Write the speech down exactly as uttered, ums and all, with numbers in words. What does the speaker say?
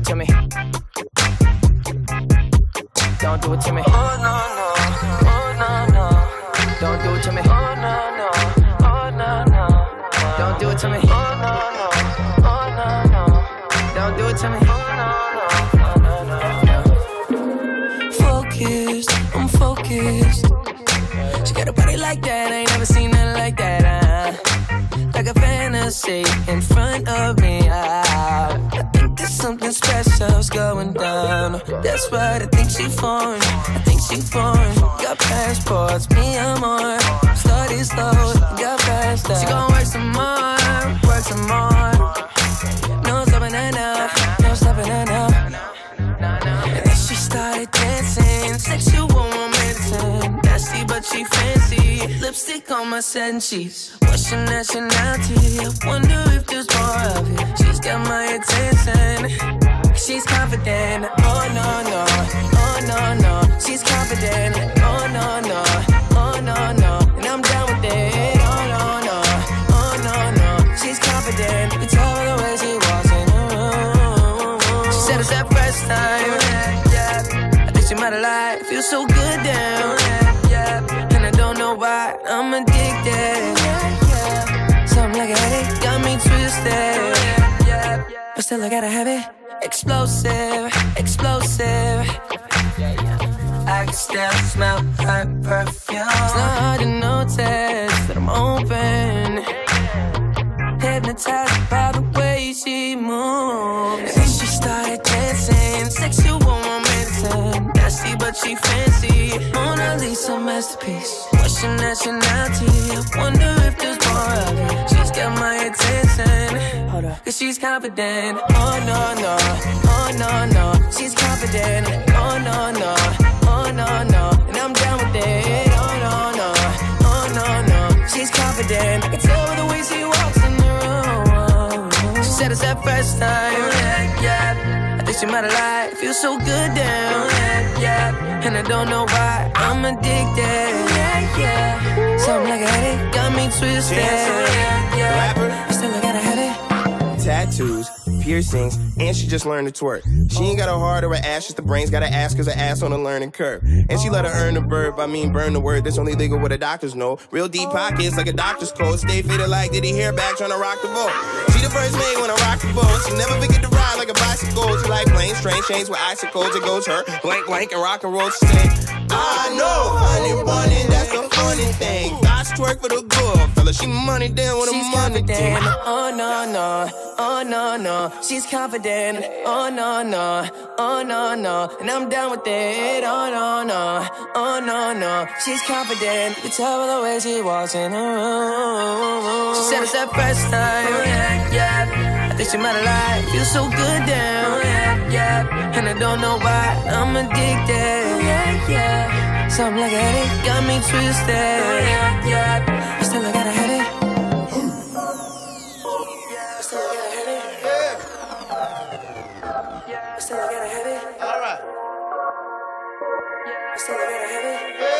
it to me. Don't do it to me. Oh no no, oh no no. Don't do it to me. Oh no no, oh no no. Don't do it to me. Oh no no, oh no no. Don't do it to me. Oh no no, no no no. Focused, I'm focused. She got a body like that, I ain't never seen nothing like that. Uh, like a fantasy in front of me. Uh, I think there's something special's going down. That's right, I think she foreign. I think she foreign. Got passports, me I'm on. Started slow, got past that. She gon' work some more, work some more. No stopping her now, no stopping her now. And then she started dancing, sexual romancing. Nasty but she fancy, lipstick on my satin sheets. What's your nationality? I wonder if there's more of it. She's got my attention, she's confident. Oh no no, oh no no. She's confident. Oh no no, oh no no. And I'm down with it. Oh no no, oh no no. She's confident. You tell her the way she walks in the room. She said it's that first time. Yeah, I think she might have lied. Feels so good down. Yeah, and I don't know why I'm addicted. Something like a headache got me twisted. But still I gotta have it. Explosive, explosive. I can still smell her perfume. It's not hard to notice that I'm open, hypnotized by the way she moves. And then she started dancing, sexual romancing. Nasty but she fancy, Mona Lisa masterpiece. What's your nationality? I wonder if there's more of it. She's got my attention, hold up, cause she's confident. Oh no no, oh no no. She's confident. Oh no no, oh no no. And I'm down with it. Oh no no, oh no no. She's confident. I can tell by the way she walks in the room. She said it's that first time. Yeah, yeah. I think she might have lied. Feels so good down. Yeah, yeah. And I don't know why I'm addicted. Yeah, yeah. Something like a headache got me twisted. Yeah, yeah. Still I gotta have it. Tattoos, piercings, and she just learned to twerk. She ain't got a heart or an ass, just the brains. Got an ass cause her ass on a learning curve. And she let her earn the verb, I mean burn the word. That's only legal what the doctors know. Real deep pockets like a doctor's code. Stay fitted like Diddy hair back trying to rock the boat. She the first maid when I rock the boat. She never forget to ride like a bicycle. She like planes, train chains with icicles. It goes her blank blank and rock and roll. She say, I know, honey bunny, that's the funny thing. I twerk for the good fella. She money down with a money team. Oh no no, oh no no. She's confident. Oh no no, oh no no. And I'm down with it. Oh no no, oh no no. She's confident. You tell by the way she walks in the room. She said it's that first time. Yeah, yeah. I think she might have lied. Feels so good down. Yeah, yeah. And I don't know why I'm addicted. Yeah, yeah. Something like a headache got me twisted. Yeah, yeah. But still I gotta have it. Still I gotta have it. Still I gotta have it. All right. Still I gotta have it.